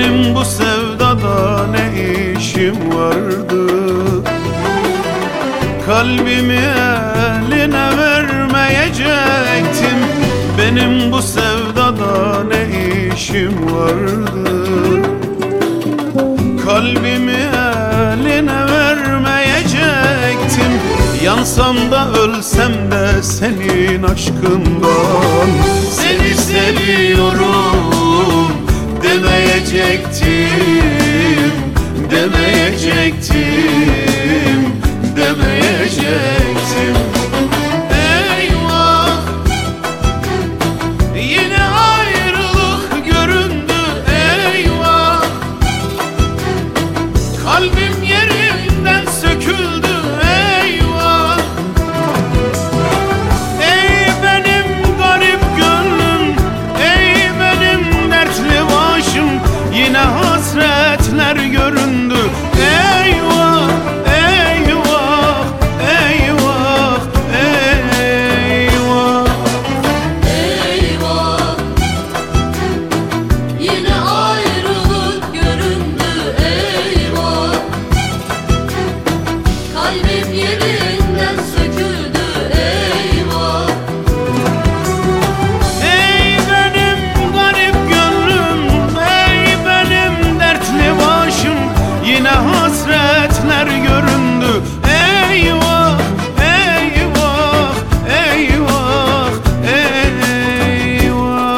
Benim bu sevdada ne işim vardı? Kalbimi eline vermeyecektim. Benim bu sevdada ne işim vardı? Kalbimi eline vermeyecektim. Yansam da ölsem de senin aşkından. Seni seviyorum demeyecektim, demeyecektim, demeyecektim. Eyvah, yine ayrılık göründü. Eyvah, kalbim yerinden söküldü. Eyvah, ey benim garip gönlüm, ey benim dertli başım, yine hasretler göründü. Eyvah, eyvah, eyvah, eyvah. Eyvah, yine ayrılık göründü. Eyvah, kalbim yerinden söküldü. Eyvah, Ey benim garip gönlüm, ey benim dertli başım, yine hasretler göründü. Eyvah, eyvah, eyvah, eyvah.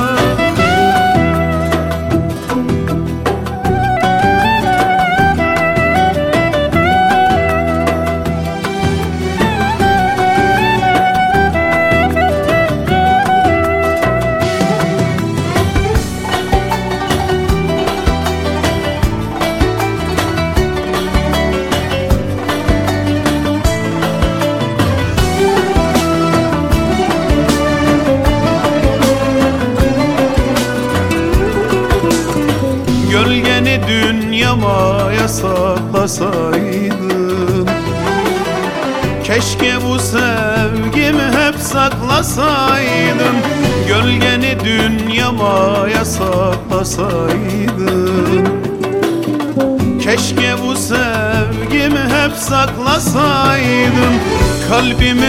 Gölgeni dünyama yasaklasaydın. Keşke bu sevgimi hep saklasaydım. Gölgeni dünyama yasaklasaydın. Keşke bu sevgimi hep saklasaydın. Kalbimi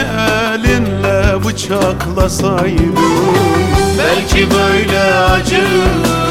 elinle bıçaklasaydın. Belki böyle acı